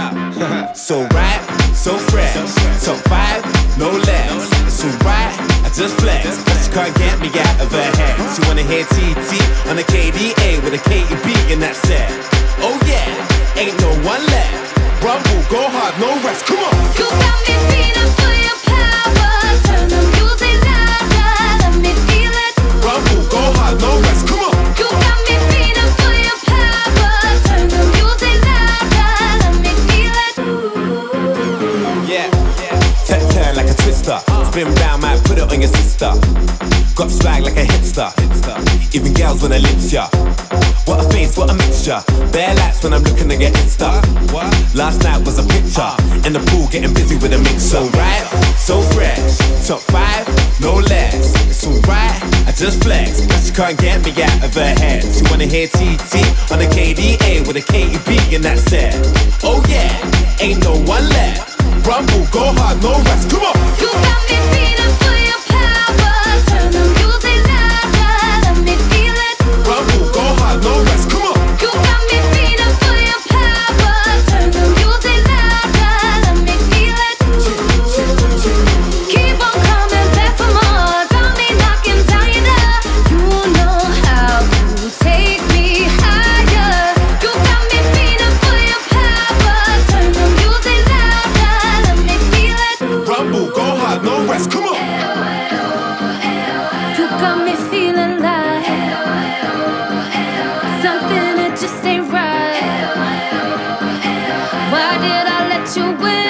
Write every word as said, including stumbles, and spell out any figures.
So right, so fresh, top five, no less. So right, I just flex, but she can't get me out of her head. She wanna hear T T on a K D A with a K E B and that's it. Oh yeah, ain't no one left. Rumble, go hard, no rest, come on. You got me feeling for your power. Turn the music louder, let me feel it. Rumble, go hard, no rest, come on. You got me feeling for your power. Turn the music louder, let me feel it. Yeah, turn, turn like a twister. Spin round, might put it on your sister. Got swag like a hipster. Even girls wanna lips ya. What a face, what a mixture. Bare lights when I'm looking to get Insta. Last night was a picture in the pool, getting busy with a mix. So right, so fresh, top five, no less. It's alright, I just flex, but she can't get me out of her head. She wanna hear T T on a K D A with a K E B and that's it. Oh yeah, ain't no one left. Rumble, go hard, no rest. Come on. You got me feeling for your power. Turn the music louder, let me feel it. Rumble, go hard, no rest. Come on. You got me feeling for your power. Turn the music louder, let me feel it. Keep on coming back for more. Got me knocking down your door. You know how to take me higher. You got me feeling for your power. Turn the music louder, let me feel it. Rumble, go hard, no rest. Come on. You got me feeling like something that just ain't right. Why did I let you in?